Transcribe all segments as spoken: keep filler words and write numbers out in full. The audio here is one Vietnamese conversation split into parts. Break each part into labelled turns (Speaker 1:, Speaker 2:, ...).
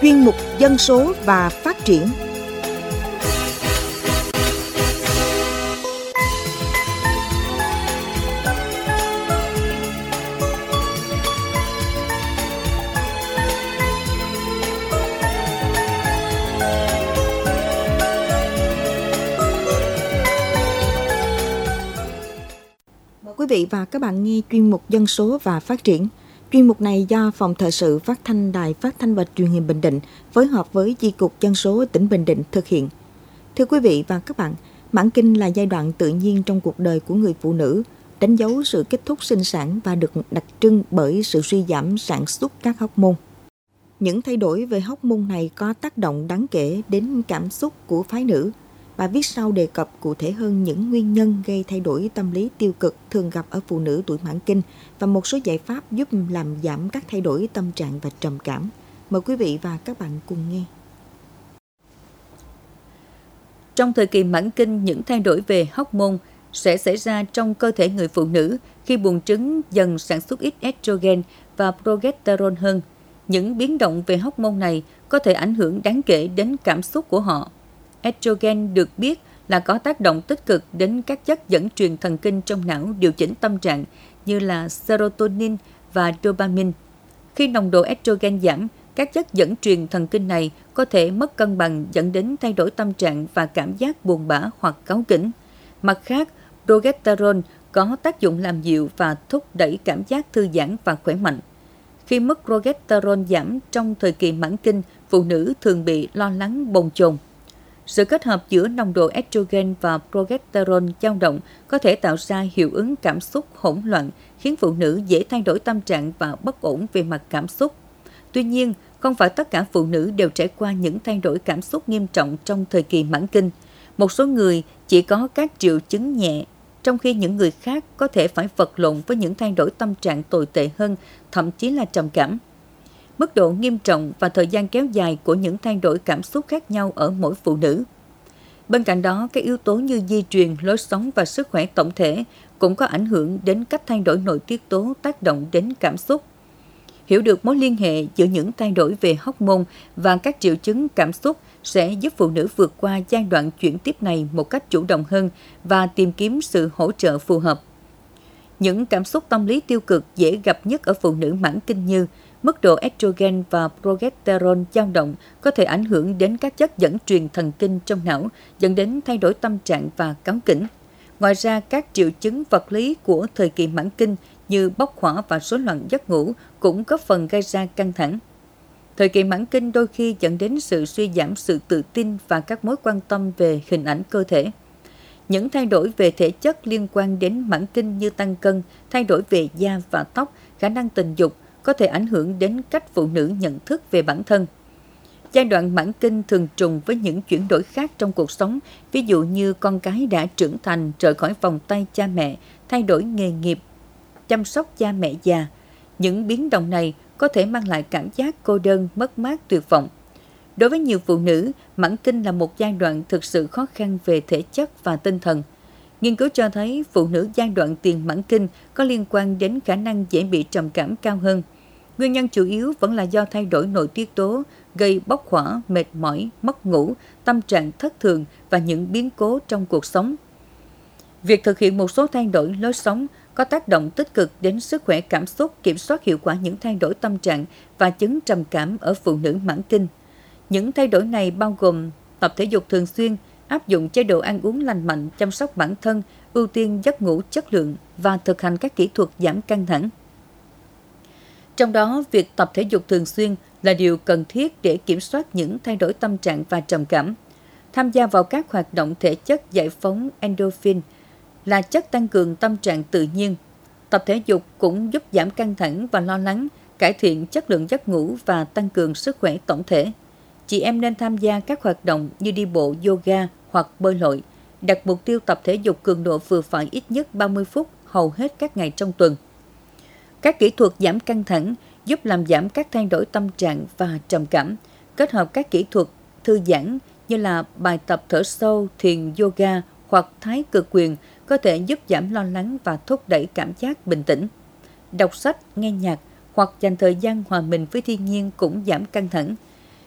Speaker 1: chuyên mục Dân số và phát triển. Mời quý vị và các bạn nghe chuyên mục Dân số và phát triển. Chuyên mục này do Phòng Thời sự Phát thanh Đài Phát thanh và Truyền hình Bình Định phối hợp với Chi cục Dân số tỉnh Bình Định thực hiện. Thưa quý vị và các bạn, mãn kinh là giai đoạn tự nhiên trong cuộc đời của người phụ nữ, đánh dấu sự kết thúc sinh sản và được đặc trưng bởi sự suy giảm sản xuất các hormone. Những thay đổi về hormone này có tác động đáng kể đến cảm xúc của phái nữ. Bài viết sau đề cập cụ thể hơn những nguyên nhân gây thay đổi tâm lý tiêu cực thường gặp ở phụ nữ tuổi mãn kinh và một số giải pháp giúp làm giảm các thay đổi tâm trạng và trầm cảm. Mời quý vị và các bạn cùng nghe.
Speaker 2: Trong thời kỳ mãn kinh, những thay đổi về hormone sẽ xảy ra trong cơ thể người phụ nữ khi buồng trứng dần sản xuất ít estrogen và progesterone hơn. Những biến động về hormone này có thể ảnh hưởng đáng kể đến cảm xúc của họ. Estrogen được biết là có tác động tích cực đến các chất dẫn truyền thần kinh trong não điều chỉnh tâm trạng như là serotonin và dopamine. Khi nồng độ estrogen giảm, các chất dẫn truyền thần kinh này có thể mất cân bằng dẫn đến thay đổi tâm trạng và cảm giác buồn bã hoặc cáu kỉnh. Mặt khác, progesterone có tác dụng làm dịu và thúc đẩy cảm giác thư giãn và khỏe mạnh. Khi mức progesterone giảm trong thời kỳ mãn kinh, phụ nữ thường bị lo lắng bồn chồn. Sự kết hợp giữa nồng độ estrogen và progesterone dao động có thể tạo ra hiệu ứng cảm xúc hỗn loạn, khiến phụ nữ dễ thay đổi tâm trạng và bất ổn về mặt cảm xúc. Tuy nhiên, không phải tất cả phụ nữ đều trải qua những thay đổi cảm xúc nghiêm trọng trong thời kỳ mãn kinh. Một số người chỉ có các triệu chứng nhẹ, trong khi những người khác có thể phải vật lộn với những thay đổi tâm trạng tồi tệ hơn, thậm chí là trầm cảm. Mức độ nghiêm trọng và thời gian kéo dài của những thay đổi cảm xúc khác nhau ở mỗi phụ nữ. Bên cạnh đó, các yếu tố như di truyền, lối sống và sức khỏe tổng thể cũng có ảnh hưởng đến cách thay đổi nội tiết tố tác động đến cảm xúc. Hiểu được mối liên hệ giữa những thay đổi về hormone và các triệu chứng cảm xúc sẽ giúp phụ nữ vượt qua giai đoạn chuyển tiếp này một cách chủ động hơn và tìm kiếm sự hỗ trợ phù hợp. Những cảm xúc tâm lý tiêu cực dễ gặp nhất ở phụ nữ mãn kinh như mức độ estrogen và progesterone dao động có thể ảnh hưởng đến các chất dẫn truyền thần kinh trong não, dẫn đến thay đổi tâm trạng và cáu kỉnh. Ngoài ra, các triệu chứng vật lý của thời kỳ mãn kinh như bốc hỏa và rối loạn giấc ngủ cũng góp phần gây ra căng thẳng. Thời kỳ mãn kinh đôi khi dẫn đến sự suy giảm sự tự tin và các mối quan tâm về hình ảnh cơ thể. Những thay đổi về thể chất liên quan đến mãn kinh như tăng cân, thay đổi về da và tóc, khả năng tình dục có thể ảnh hưởng đến cách phụ nữ nhận thức về bản thân. Giai đoạn mãn kinh thường trùng với những chuyển đổi khác trong cuộc sống, ví dụ như con cái đã trưởng thành, rời khỏi vòng tay cha mẹ, thay đổi nghề nghiệp, chăm sóc cha mẹ già. Những biến động này có thể mang lại cảm giác cô đơn, mất mát, tuyệt vọng. Đối với nhiều phụ nữ, mãn kinh là một giai đoạn thực sự khó khăn về thể chất và tinh thần. Nghiên cứu cho thấy phụ nữ giai đoạn tiền mãn kinh có liên quan đến khả năng dễ bị trầm cảm cao hơn. Nguyên nhân chủ yếu vẫn là do thay đổi nội tiết tố, gây bốc hỏa, mệt mỏi, mất ngủ, tâm trạng thất thường và những biến cố trong cuộc sống. Việc thực hiện một số thay đổi lối sống có tác động tích cực đến sức khỏe cảm xúc, kiểm soát hiệu quả những thay đổi tâm trạng và chứng trầm cảm ở phụ nữ mãn kinh. Những thay đổi này bao gồm tập thể dục thường xuyên, áp dụng chế độ ăn uống lành mạnh, chăm sóc bản thân, ưu tiên giấc ngủ chất lượng và thực hành các kỹ thuật giảm căng thẳng. Trong đó, việc tập thể dục thường xuyên là điều cần thiết để kiểm soát những thay đổi tâm trạng và trầm cảm. Tham gia vào các hoạt động thể chất giải phóng endorphin là chất tăng cường tâm trạng tự nhiên. Tập thể dục cũng giúp giảm căng thẳng và lo lắng, cải thiện chất lượng giấc ngủ và tăng cường sức khỏe tổng thể. Chị em nên tham gia các hoạt động như đi bộ, yoga hoặc bơi lội, đặt mục tiêu tập thể dục cường độ vừa phải ít nhất ba mươi phút hầu hết các ngày trong tuần. Các kỹ thuật giảm căng thẳng giúp làm giảm các thay đổi tâm trạng và trầm cảm, kết hợp các kỹ thuật thư giãn như là bài tập thở sâu, thiền, yoga hoặc thái cực quyền có thể giúp giảm lo lắng và thúc đẩy cảm giác bình tĩnh. Đọc sách, nghe nhạc hoặc dành thời gian hòa mình với thiên nhiên cũng giảm căng thẳng.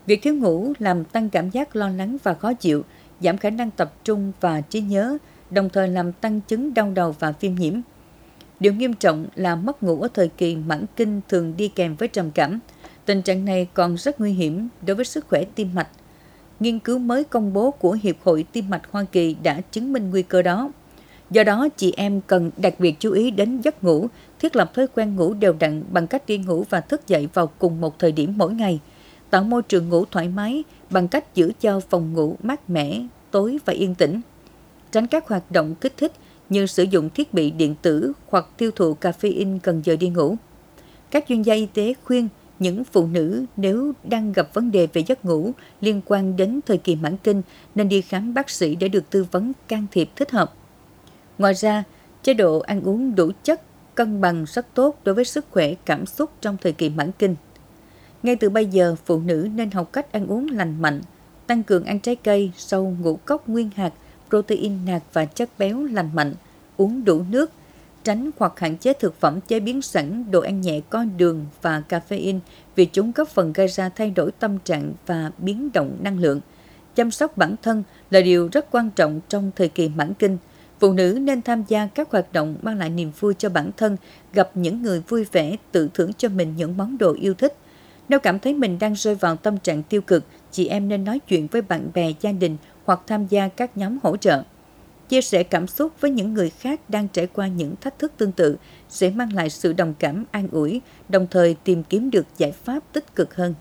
Speaker 2: Việc thiếu ngủ làm tăng cảm giác lo lắng và khó chịu, giảm khả năng tập trung và trí nhớ, đồng thời làm tăng chứng đau đầu và viêm nhiễm. Điều nghiêm trọng là mất ngủ ở thời kỳ mãn kinh thường đi kèm với trầm cảm. Tình trạng này còn rất nguy hiểm đối với sức khỏe tim mạch. Nghiên cứu mới công bố của Hiệp hội Tim mạch Hoa Kỳ đã chứng minh nguy cơ đó. Do đó, chị em cần đặc biệt chú ý đến giấc ngủ, thiết lập thói quen ngủ đều đặn bằng cách đi ngủ và thức dậy vào cùng một thời điểm mỗi ngày, tạo môi trường ngủ thoải mái bằng cách giữ cho phòng ngủ mát mẻ, tối và yên tĩnh. Tránh các hoạt động kích thích như sử dụng thiết bị điện tử hoặc tiêu thụ caffeine gần giờ đi ngủ. Các chuyên gia y tế khuyên những phụ nữ nếu đang gặp vấn đề về giấc ngủ liên quan đến thời kỳ mãn kinh nên đi khám bác sĩ để được tư vấn can thiệp thích hợp. Ngoài ra, chế độ ăn uống đủ chất, cân bằng rất tốt đối với sức khỏe cảm xúc trong thời kỳ mãn kinh. Ngay từ bây giờ, phụ nữ nên học cách ăn uống lành mạnh, tăng cường ăn trái cây, rau, ngũ cốc nguyên hạt, protein nạc và chất béo lành mạnh, uống đủ nước, tránh hoặc hạn chế thực phẩm chế biến sẵn, đồ ăn nhẹ có đường và caffeine vì chúng góp phần gây ra thay đổi tâm trạng và biến động năng lượng. Chăm sóc bản thân là điều rất quan trọng trong thời kỳ mãn kinh. Phụ nữ nên tham gia các hoạt động mang lại niềm vui cho bản thân, gặp những người vui vẻ, tự thưởng cho mình những món đồ yêu thích. Nếu cảm thấy mình đang rơi vào tâm trạng tiêu cực, chị em nên nói chuyện với bạn bè, gia đình hoặc tham gia các nhóm hỗ trợ. Chia sẻ cảm xúc với những người khác đang trải qua những thách thức tương tự sẽ mang lại sự đồng cảm, an ủi, đồng thời tìm kiếm được giải pháp tích cực hơn.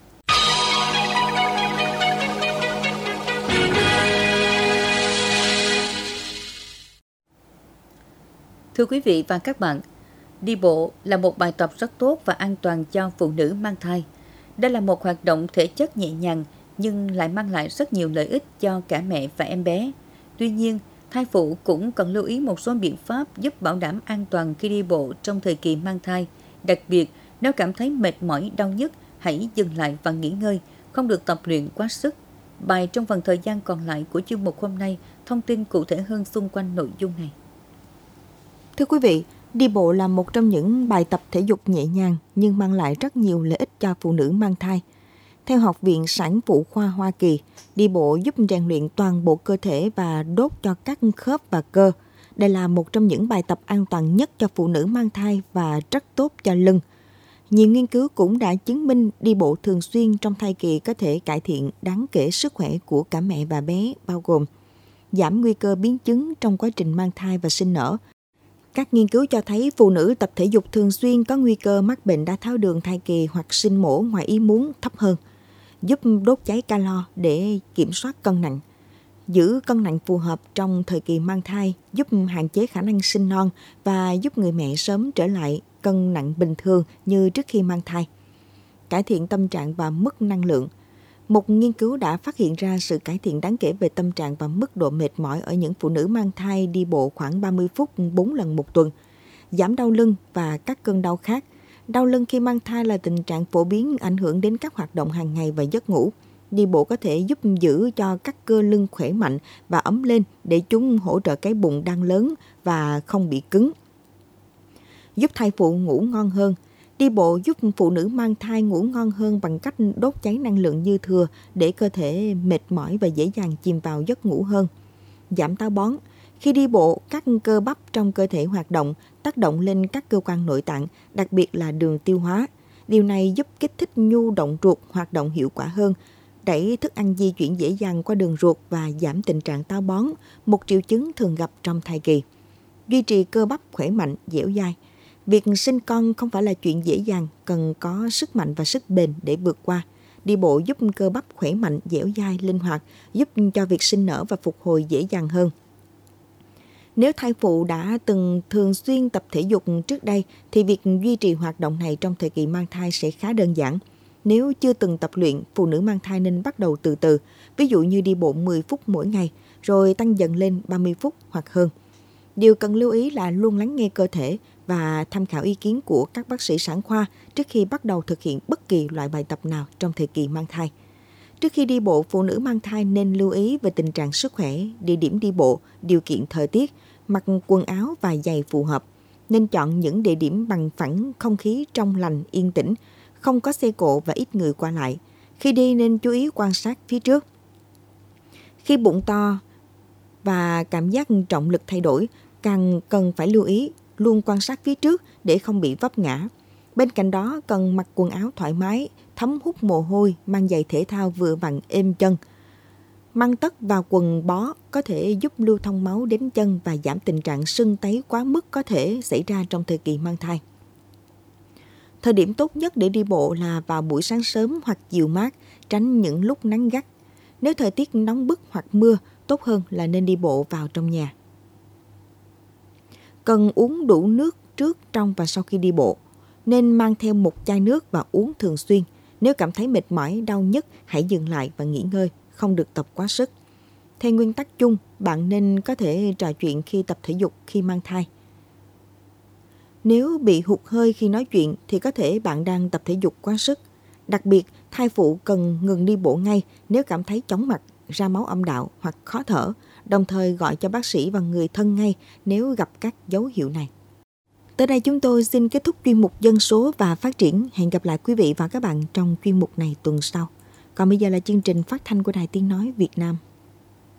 Speaker 2: Thưa quý vị và các bạn, đi bộ là một bài tập rất tốt và an toàn cho phụ nữ mang thai. Đây là một hoạt động thể chất nhẹ nhàng nhưng lại mang lại rất nhiều lợi ích cho cả mẹ và em bé. Tuy nhiên, thai phụ cũng cần lưu ý một số biện pháp giúp bảo đảm an toàn khi đi bộ trong thời kỳ mang thai. Đặc biệt, nếu cảm thấy mệt mỏi, đau nhức, hãy dừng lại và nghỉ ngơi, không được tập luyện quá sức. Bài trong phần thời gian còn lại của chuyên mục hôm nay thông tin cụ thể hơn xung quanh nội dung này.
Speaker 1: Thưa quý vị, đi bộ là một trong những bài tập thể dục nhẹ nhàng nhưng mang lại rất nhiều lợi ích cho phụ nữ mang thai. Theo Học viện Sản phụ khoa Hoa Kỳ, đi bộ giúp rèn luyện toàn bộ cơ thể và đốt cho các khớp và cơ. Đây là một trong những bài tập an toàn nhất cho phụ nữ mang thai và rất tốt cho lưng. Nhiều nghiên cứu cũng đã chứng minh đi bộ thường xuyên trong thai kỳ có thể cải thiện đáng kể sức khỏe của cả mẹ và bé, bao gồm giảm nguy cơ biến chứng trong quá trình mang thai và sinh nở. Các nghiên cứu cho thấy phụ nữ tập thể dục thường xuyên có nguy cơ mắc bệnh đái tháo đường thai kỳ hoặc sinh mổ ngoài ý muốn thấp hơn, giúp đốt cháy calo để kiểm soát cân nặng, giữ cân nặng phù hợp trong thời kỳ mang thai, giúp hạn chế khả năng sinh non và giúp người mẹ sớm trở lại cân nặng bình thường như trước khi mang thai, cải thiện tâm trạng và mức năng lượng. Một nghiên cứu đã phát hiện ra sự cải thiện đáng kể về tâm trạng và mức độ mệt mỏi ở những phụ nữ mang thai đi bộ khoảng ba mươi phút bốn lần một tuần, giảm đau lưng và các cơn đau khác. Đau lưng khi mang thai là tình trạng phổ biến ảnh hưởng đến các hoạt động hàng ngày và giấc ngủ. Đi bộ có thể giúp giữ cho các cơ lưng khỏe mạnh và ấm lên để chúng hỗ trợ cái bụng đang lớn và không bị cứng. Giúp thai phụ ngủ ngon hơn. Đi bộ giúp phụ nữ mang thai ngủ ngon hơn bằng cách đốt cháy năng lượng dư thừa để cơ thể mệt mỏi và dễ dàng chìm vào giấc ngủ hơn. Giảm táo bón. Khi đi bộ, các cơ bắp trong cơ thể hoạt động, tác động lên các cơ quan nội tạng, đặc biệt là đường tiêu hóa. Điều này giúp kích thích nhu động ruột hoạt động hiệu quả hơn, đẩy thức ăn di chuyển dễ dàng qua đường ruột và giảm tình trạng táo bón, một triệu chứng thường gặp trong thai kỳ. Duy trì cơ bắp khỏe mạnh, dẻo dai. Việc sinh con không phải là chuyện dễ dàng, cần có sức mạnh và sức bền để vượt qua. Đi bộ giúp cơ bắp khỏe mạnh, dẻo dai, linh hoạt, giúp cho việc sinh nở và phục hồi dễ dàng hơn. Nếu thai phụ đã từng thường xuyên tập thể dục trước đây, thì việc duy trì hoạt động này trong thời kỳ mang thai sẽ khá đơn giản. Nếu chưa từng tập luyện, phụ nữ mang thai nên bắt đầu từ từ, ví dụ như đi bộ mười phút mỗi ngày, rồi tăng dần lên ba mươi phút hoặc hơn. Điều cần lưu ý là luôn lắng nghe cơ thể và tham khảo ý kiến của các bác sĩ sản khoa trước khi bắt đầu thực hiện bất kỳ loại bài tập nào trong thời kỳ mang thai. Trước khi đi bộ, phụ nữ mang thai nên lưu ý về tình trạng sức khỏe, địa điểm đi bộ, điều kiện thời tiết, mặc quần áo và giày phù hợp. Nên chọn những địa điểm bằng phẳng, không khí trong lành, yên tĩnh, không có xe cộ và ít người qua lại. Khi đi nên chú ý quan sát phía trước. Khi bụng to và cảm giác trọng lực thay đổi, càng cần phải lưu ý luôn quan sát phía trước để không bị vấp ngã. Bên cạnh đó cần mặc quần áo thoải mái, thấm hút mồ hôi, mang giày thể thao vừa vặn êm chân. Mang tất và quần bó có thể giúp lưu thông máu đến chân và giảm tình trạng sưng tấy quá mức có thể xảy ra trong thời kỳ mang thai. Thời điểm tốt nhất để đi bộ là vào buổi sáng sớm hoặc chiều mát, tránh những lúc nắng gắt. Nếu thời tiết nóng bức hoặc mưa, tốt hơn là nên đi bộ vào trong nhà. Cần uống đủ nước trước, trong và sau khi đi bộ. Nên mang theo một chai nước và uống thường xuyên. Nếu cảm thấy mệt mỏi, đau nhức, hãy dừng lại và nghỉ ngơi, không được tập quá sức. Theo nguyên tắc chung, bạn nên có thể trò chuyện khi tập thể dục khi mang thai. Nếu bị hụt hơi khi nói chuyện thì có thể bạn đang tập thể dục quá sức. Đặc biệt, thai phụ cần ngừng đi bộ ngay nếu cảm thấy chóng mặt, ra máu âm đạo hoặc khó thở, đồng thời gọi cho bác sĩ và người thân ngay nếu gặp các dấu hiệu này. Tới đây chúng tôi xin kết thúc chuyên mục Dân số và Phát triển. Hẹn gặp lại quý vị và các bạn trong chuyên mục này tuần sau. Còn bây giờ là chương trình phát thanh của Đài Tiếng Nói Việt Nam.